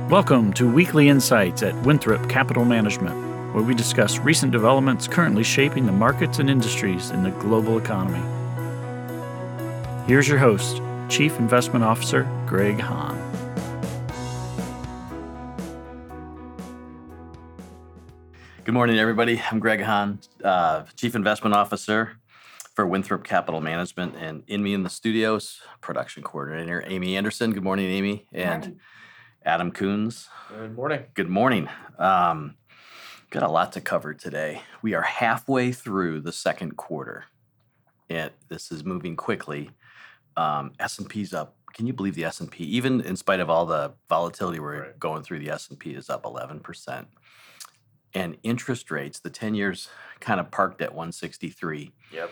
Welcome to Weekly Insights at Winthrop Capital Management, where we discuss recent developments currently shaping the markets and industries in the global economy. Here's your host, Chief Investment Officer Greg Hahn. Good morning, everybody. I'm Greg Hahn, Chief Investment Officer for Winthrop Capital Management, and in the studios, Production Coordinator Amy Anderson. Good morning, Amy. And Adam Coons. Good morning. Good morning. Got a lot to cover today. We are halfway through the second quarter, and this is moving quickly. S&P's up. Can you believe the S&P? Even in spite of all the volatility we're going through, the S&P is up 11%. And interest rates, the 10 years kind of parked at 163. Yep.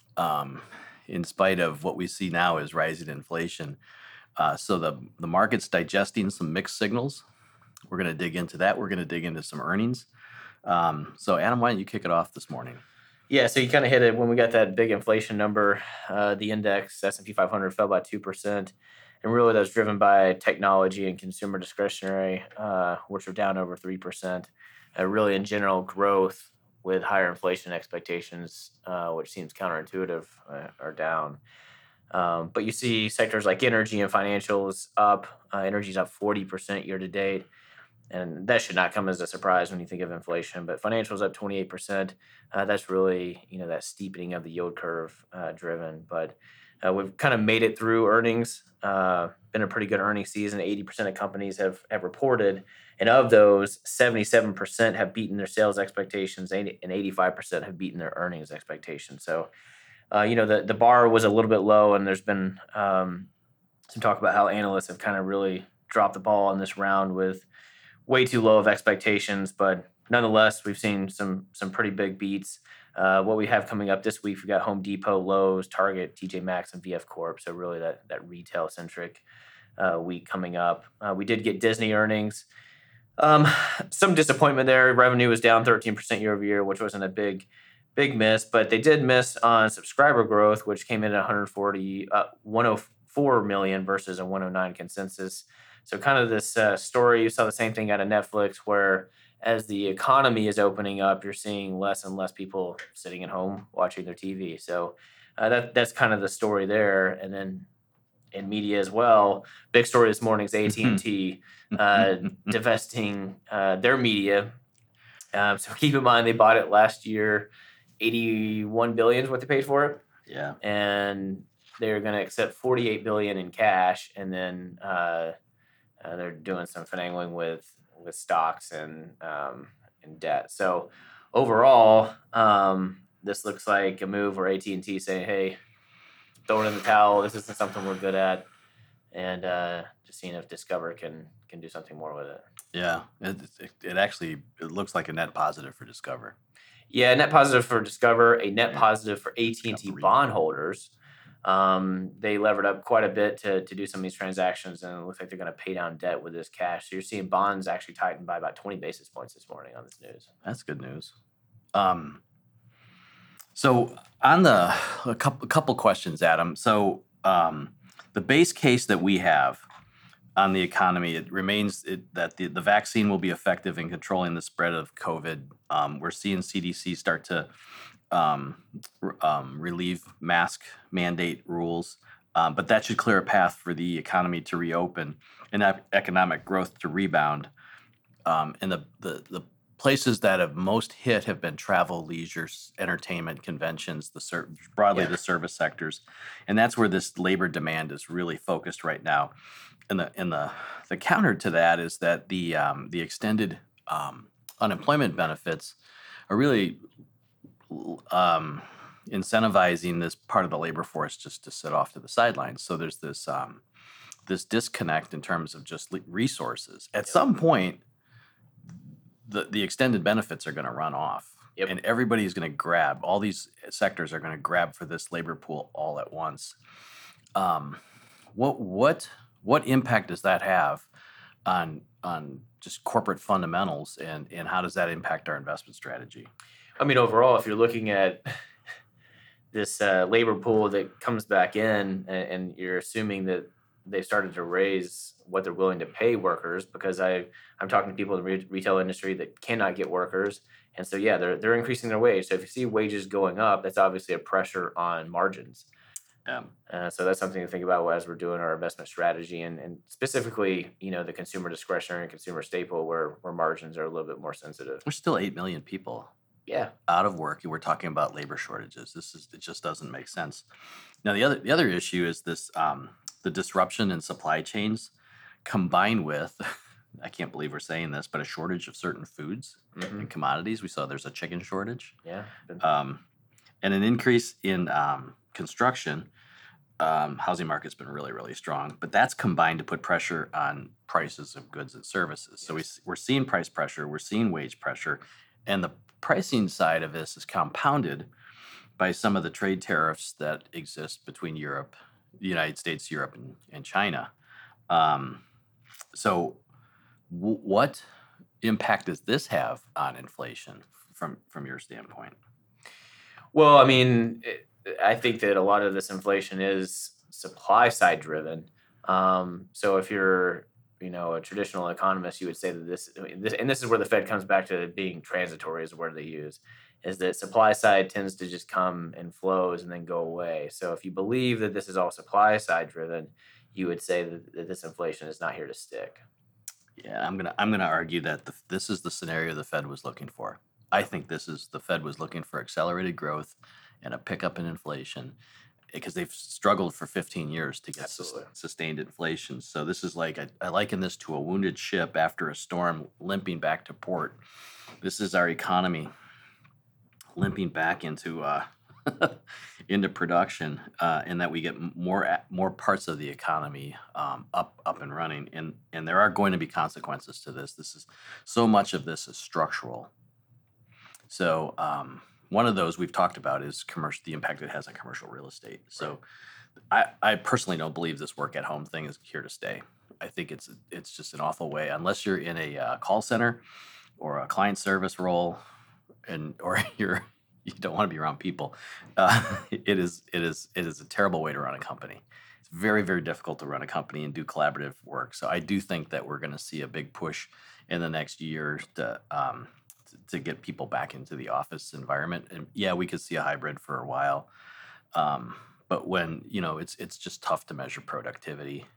In spite of what we see now is rising inflation. So the market's digesting some mixed signals. We're going to dig into that. We're going to dig into some earnings. So Adam, why don't you kick it off this morning? Yeah, so you kind of hit it when we got that big inflation number. The index, S&P 500, fell by 2%. And really that's driven by technology and consumer discretionary, which are down over 3%. Really, in general, growth with higher inflation expectations, which seems counterintuitive, are down. But you see sectors like energy and financials up. Energy's up 40% year to date. And that should not come as a surprise when you think of inflation. But financials up 28%. That's really, that steepening of the yield curve driven. But we've kind of made it through earnings. Been a pretty good earnings season. 80% of companies have reported. And of those, 77% have beaten their sales expectations and 85% have beaten their earnings expectations. So, the bar was a little bit low, and there's been some talk about how analysts have kind of really dropped the ball in this round with way too low of expectations. But nonetheless, we've seen some pretty big beats. What we have coming up this week, we've got Home Depot, Lowe's, Target, TJ Maxx, and VF Corp. So really that retail-centric week coming up. We did get Disney earnings. Some disappointment there. Revenue was down 13% year over year, which wasn't a big miss, but they did miss on subscriber growth, which came in at 104 million versus a 109 consensus. So kind of this story, you saw the same thing out of Netflix, where as the economy is opening up, you're seeing less and less people sitting at home watching their TV. So that's kind of the story there. And then in media as well, big story this morning is AT&T divesting their media. So keep in mind, they bought it last year. $81 billion is what they paid for it. Yeah. And they're going to accept $48 billion in cash, and then they're doing some finagling with stocks and debt. So overall, this looks like a move where AT&T saying, "Hey, throw it in the towel. This isn't something we're good at," and just seeing if Discover can do something more with it. Yeah, it looks like a net positive for Discover. Yeah, net positive for Discover, a net positive for AT&T bondholders. They levered up quite a bit to do some of these transactions, and it looks like they're going to pay down debt with this cash. So you're seeing bonds actually tighten by about 20 basis points this morning on this news. That's good news. So on a couple questions, Adam. So the base case that we have on the economy, it remains that the vaccine will be effective in controlling the spread of COVID. We're seeing CDC start to relieve mask mandate rules, but that should clear a path for the economy to reopen and economic growth to rebound. And the places that have most hit have been travel, leisure, entertainment, conventions, the service sectors, and that's where this labor demand is really focused right now. And the counter to that is that the extended unemployment benefits are really incentivizing this part of the labor force just to sit off to the sidelines. So there's this disconnect in terms of just resources. At some point, the extended benefits are going to run off, and everybody's going to grab. All these sectors are going to grab for this labor pool all at once. What impact does that have on just corporate fundamentals, and how does that impact our investment strategy? I mean, overall, if you're looking at this labor pool that comes back in, and you're assuming that they've started to raise what they're willing to pay workers, because I'm talking to people in the retail industry that cannot get workers, and so yeah, they're increasing their wage. So if you see wages going up, that's obviously a pressure on margins. So that's something to think about as we're doing our investment strategy, and specifically, the consumer discretionary and consumer staple, where margins are a little bit more sensitive. There's still 8 million people Yeah, out of work, and we're talking about labor shortages. It just doesn't make sense. Now, the other issue is this the disruption in supply chains, combined with I can't believe we're saying this, but a shortage of certain foods and commodities. We saw there's a chicken shortage, yeah, and an increase in construction. Housing market's been really, really strong, but that's combined to put pressure on prices of goods and services. So we're seeing price pressure, we're seeing wage pressure, and the pricing side of this is compounded by some of the trade tariffs that exist between the United States, Europe, and China. So what impact does this have on inflation from your standpoint? Well, I mean, I think that a lot of this inflation is supply side driven. So if you're, a traditional economist, you would say that and this is where the Fed comes back to being transitory, is the word they use, is that supply side tends to just come and flows and then go away. So if you believe that this is all supply side driven, you would say that this inflation is not here to stick. Yeah, I'm gonna argue that this is the scenario the Fed was looking for. I think the Fed was looking for accelerated growth and a pickup in inflation, because they've struggled for 15 years to get Absolutely. sustained inflation. So this is like I liken this to a wounded ship after a storm limping back to port. This is our economy limping back into into production, and that we get more parts of the economy up and running, and there are going to be consequences to this. So much of this is structural. So one of those we've talked about is the impact it has on commercial real estate. So I personally don't believe this work at home thing is here to stay. I think it's just an awful way, unless you're in a call center or a client service role, or you don't want to be around people. It is a terrible way to run a company. It's very, very difficult to run a company and do collaborative work. So I do think that we're going to see a big push in the next year to get people back into the office environment. And yeah, we could see a hybrid for a while. But when, it's just tough to measure productivity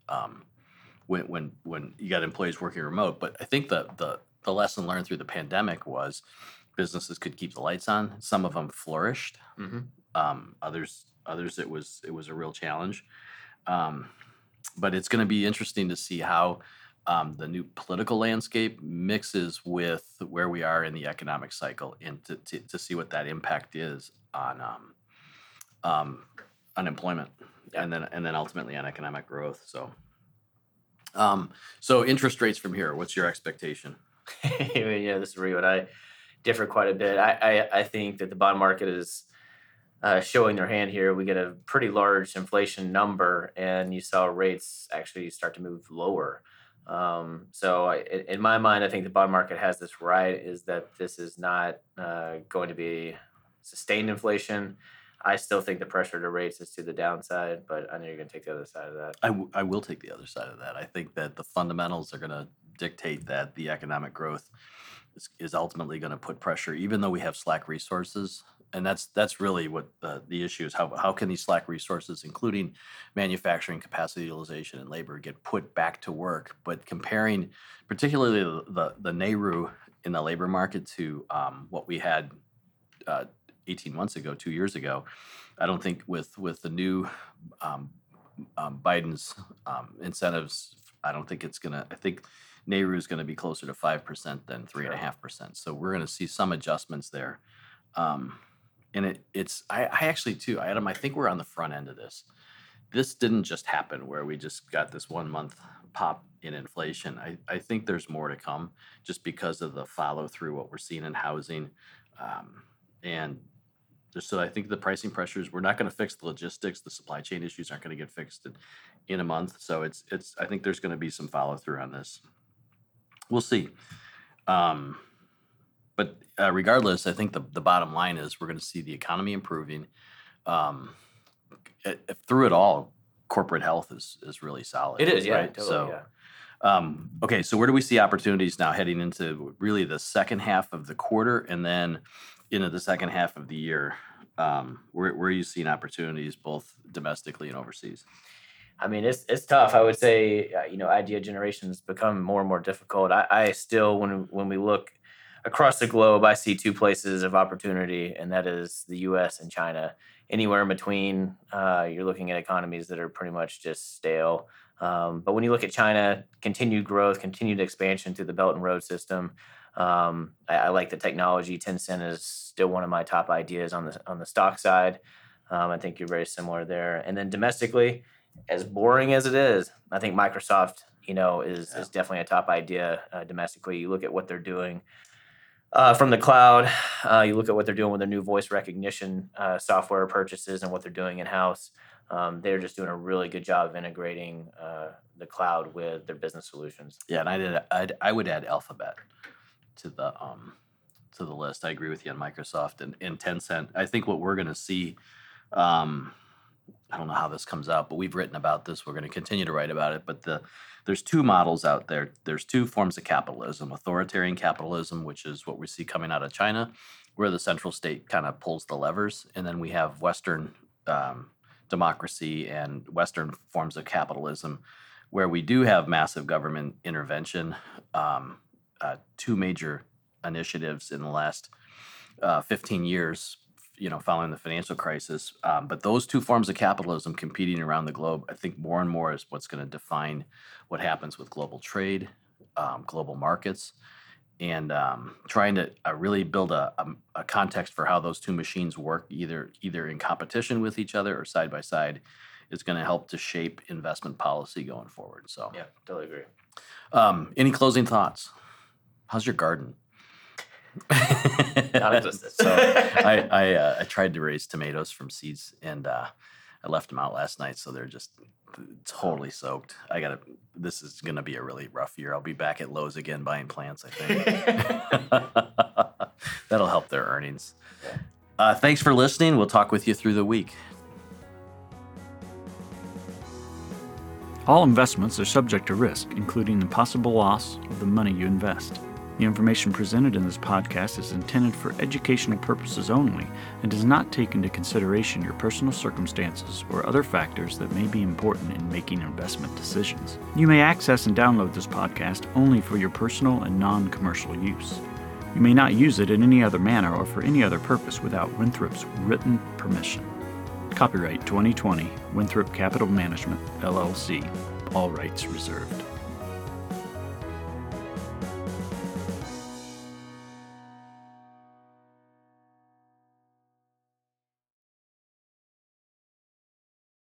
when you got employees working remote. But I think the lesson learned through the pandemic was businesses could keep the lights on. Some of them flourished. Others it was a real challenge. But it's going to be interesting to see how the new political landscape mixes with where we are in the economic cycle, and to see what that impact is on unemployment, and then ultimately on economic growth. So interest rates from here. What's your expectation? Yeah, this is where you and I differ quite a bit. I think that the bond market is showing their hand here. We get a pretty large inflation number, and you saw rates actually start to move lower. In my mind, I think the bond market has this right, is that this is not going to be sustained inflation. I still think the pressure to rates is to the downside, but I know you're going to take the other side of that. I will take the other side of that. I think that the fundamentals are going to dictate that the economic growth is ultimately going to put pressure, even though we have slack resources. And that's really what the issue is. How can these slack resources, including manufacturing capacity utilization and labor, get put back to work? But comparing particularly the NAIRU in the labor market to what we had 18 months ago, 2 years ago, I don't think with the new Biden's incentives, I think NAIRU is going to be closer to 5% than 3.5%. So we're going to see some adjustments there. And I actually too, Adam, I think we're on the front end of this. This didn't just happen where we just got this 1 month pop in inflation. I think there's more to come, just because of the follow through, what we're seeing in housing. And just so I think the pricing pressures, we're not going to fix the logistics. The supply chain issues aren't going to get fixed in a month. So I think there's going to be some follow through on this. We'll see. But regardless, I think the bottom line is we're going to see the economy improving. Through it all, corporate health is really solid. It is, yeah, right? totally, So, yeah. okay, so where do we see opportunities now heading into really the second half of the quarter and then into the second half of the year? Where are you seeing opportunities both domestically and overseas? I mean, it's tough. I would say, idea generation has become more and more difficult. I still, when we look across the globe, I see two places of opportunity, and that is the U.S. and China. Anywhere in between, you're looking at economies that are pretty much just stale. But when you look at China, continued growth, continued expansion through the Belt and Road system. I like the technology. Tencent is still one of my top ideas on the stock side. I think you're very similar there. And then domestically, as boring as it is, I think Microsoft, is definitely a top idea domestically. You look at what they're doing from the cloud. You look at what they're doing with their new voice recognition software purchases and what they're doing in house. They're just doing a really good job of integrating the cloud with their business solutions. Yeah, and I would add Alphabet to the list. I agree with you on Microsoft and Tencent. I think what we're going to see, I don't know how this comes out, but we've written about this. We're going to continue to write about it. But there's two models out there. There's two forms of capitalism: authoritarian capitalism, which is what we see coming out of China, where the central state kind of pulls the levers, and then we have Western democracy and Western forms of capitalism, where we do have massive government intervention. Two major initiatives in the last 15 years, following the financial crisis. But those two forms of capitalism competing around the globe, I think more and more is what's going to define what happens with global trade, global markets, and trying to really build a context for how those two machines work, either in competition with each other or side by side, is going to help to shape investment policy going forward. So, yeah, totally agree. Any closing thoughts? How's your garden? Non-existent. So I tried to raise tomatoes from seeds, and I left them out last night, so they're just totally soaked. This is gonna be a really rough year. I'll be back at Lowe's again buying plants, I think. That'll help their earnings. Thanks for listening. We'll talk with you through the week. All investments are subject to risk, including the possible loss of the money you invest. The information presented in this podcast is intended for educational purposes only and does not take into consideration your personal circumstances or other factors that may be important in making investment decisions. You may access and download this podcast only for your personal and non-commercial use. You may not use it in any other manner or for any other purpose without Winthrop's written permission. Copyright 2020, Winthrop Capital Management, LLC. All rights reserved.